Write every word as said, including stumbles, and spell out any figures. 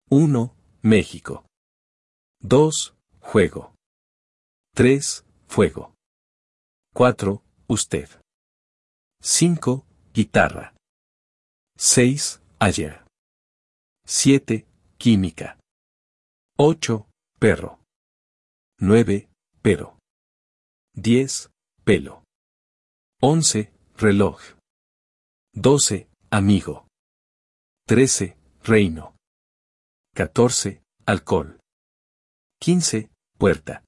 uno. México. dos. Juego. tres. Fuego. cuatro. Usted. cinco. Guitarra. seis. Ayer. siete. Química. ocho. Perro. nueve. Pero. diez. Pelo. once. Reloj. doce. Amigo. trece. Reino. catorce. Alcohol. quince. Puerta.